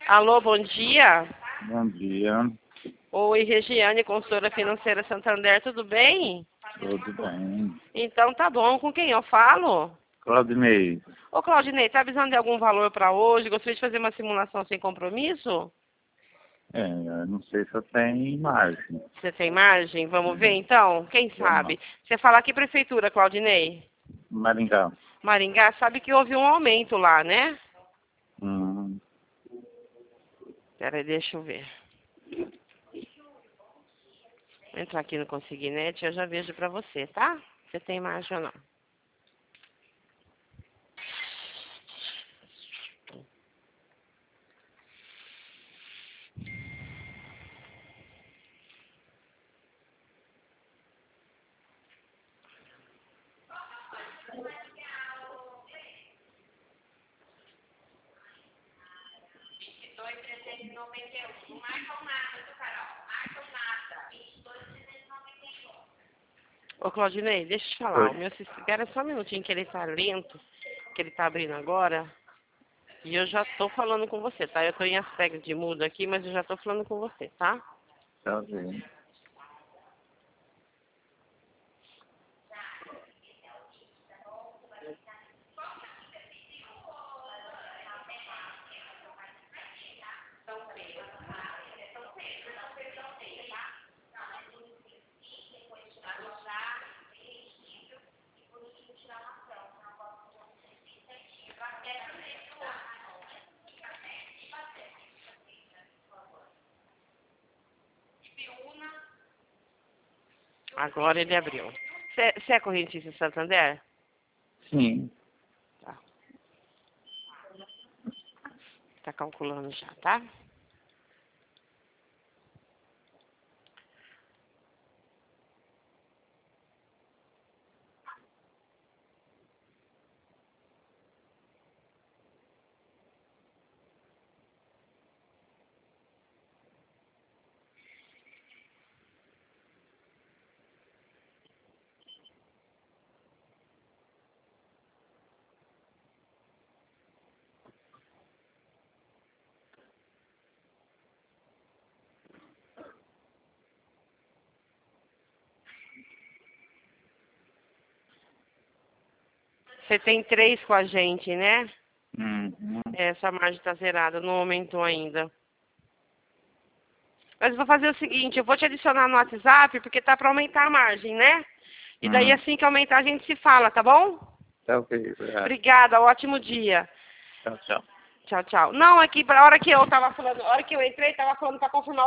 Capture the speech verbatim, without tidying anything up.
Alô, bom dia. Bom dia, Oi, Regiane, consultora financeira Santander, tudo bem? tudo bem? Então tá bom, com quem eu falo? Claudinei, Ô Claudinei, tá avisando de algum valor para hoje? Gostaria de fazer uma simulação sem compromisso? é, eu não sei se eu tenho imagem. Você tem margem? Vamos ver então? Quem Vamos lá. sabe? Você fala que prefeitura, Claudinei? Maringá. Maringá, sabe que houve um aumento lá, né? Hum, Peraí, deixa eu ver. Vou entrar aqui no Consignet e eu já vejo pra você, tá? Você tem margem ou não? Ô Claudinei, deixa eu te falar. O Oi. meu sistema... Espera só um minutinho que ele tá lento, que ele tá abrindo agora. E eu já tô falando com você, tá? Eu tô em aspecto de mudo aqui, mas eu já tô falando com você, tá? Tá bem. Agora ele abriu. Você é correntista Santander? Sim, Tá. Tá calculando já, tá? Você tem três com a gente, né? uhum. Essa margem tá zerada, não aumentou ainda. Mas eu vou fazer o seguinte, eu vou te adicionar no WhatsApp, porque tá pra aumentar a margem, né? E daí Hum. assim que aumentar a gente se fala, tá bom? Tá ok, obrigado. Obrigada, ótimo dia. Tchau, tchau. Tchau, tchau. Não, aqui, pra hora que eu tava falando, a hora que eu entrei, tava falando pra confirmar